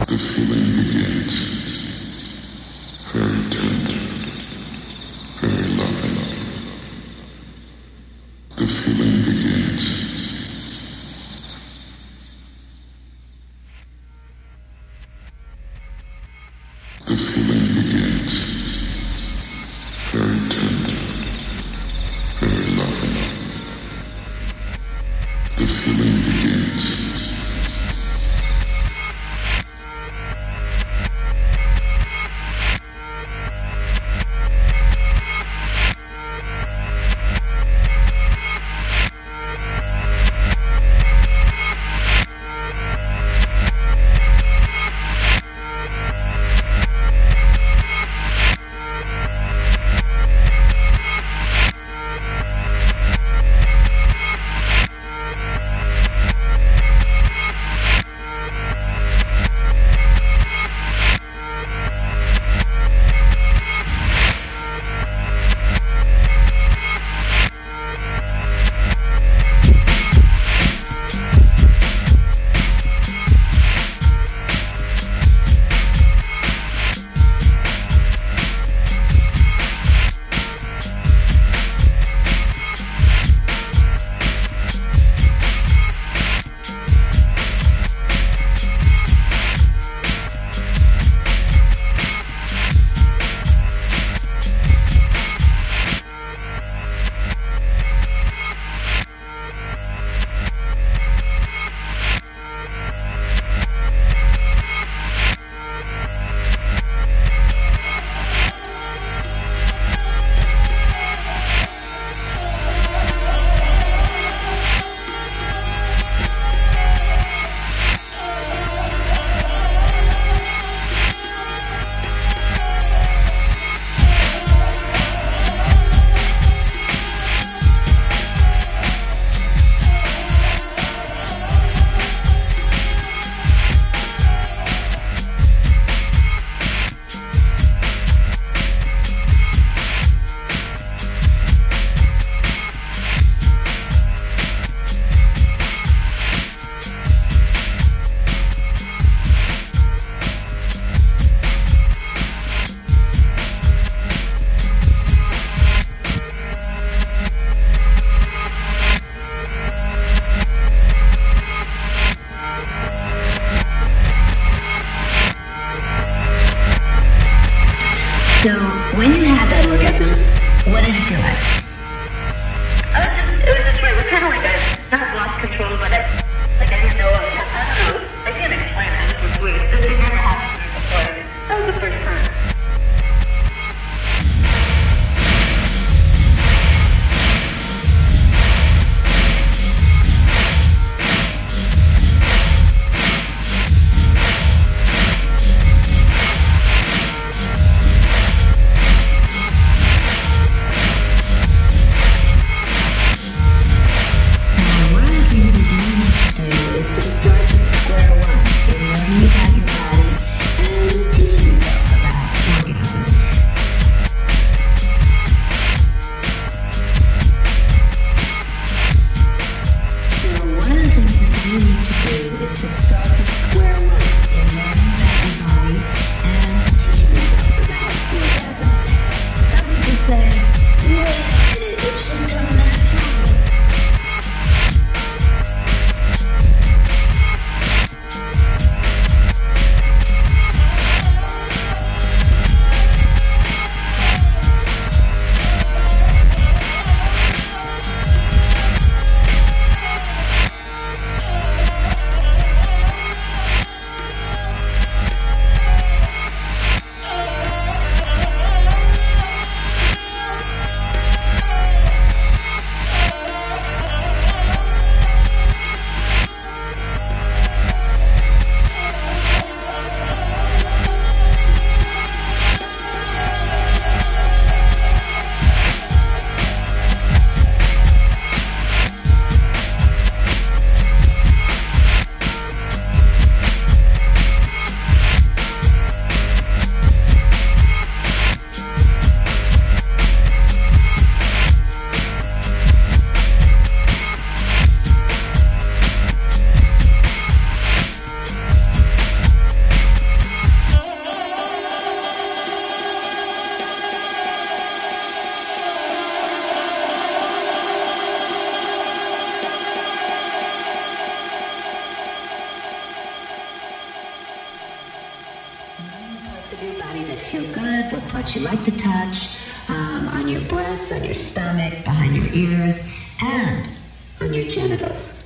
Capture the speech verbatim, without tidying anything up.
The feeling begins very tender, very loving. The feeling begins. The feeling begins very tender, very loving. The feeling begins. So, when you had that orgasm, what did it feel like? I was just, it was just weird. It was kind of like I not lost control, but I, like I didn't know. I, I don't know. I can't explain it. It was weird. It never happened to me before. That was the first time. What are you doing? parts of your body that feel good, what parts you like to touch, um, on your breasts, on your stomach, behind your ears, and on your genitals.